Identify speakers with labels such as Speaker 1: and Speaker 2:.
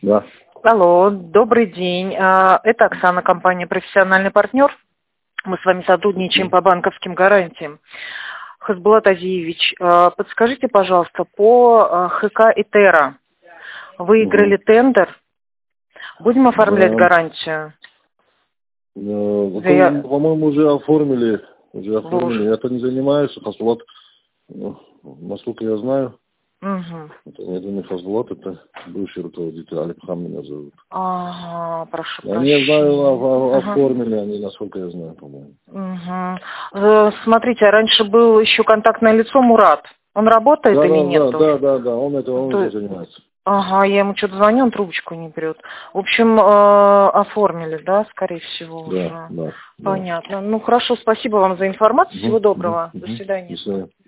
Speaker 1: Да.
Speaker 2: Алло, добрый день. Это Оксана, компания «Профессиональный партнер». Мы с вами сотрудничаем по банковским гарантиям. Хасбулат Азиевич, подскажите, пожалуйста, по ХК «Итера» выиграли тендер. Будем оформлять гарантию?
Speaker 1: По-моему, уже оформили. Я это не занимаюсь. Хасбулат, насколько я знаю, это не Хасбулат, это бывший руководитель, Алипхан меня зовут.
Speaker 2: Ага, прошу
Speaker 1: Я
Speaker 2: прощения.
Speaker 1: не знаю, оформили они, насколько я знаю, по-моему.
Speaker 2: Смотрите, а раньше был еще контактное лицо Мурат. Он работает или нет?
Speaker 1: Да, он этим занимается.
Speaker 2: Ага, я ему что-то звоню, он трубочку не берет. В общем, оформили, да, скорее всего, уже.
Speaker 1: Да.
Speaker 2: Понятно. Ну, хорошо, спасибо вам за информацию. Всего доброго. До свидания.
Speaker 1: До свидания.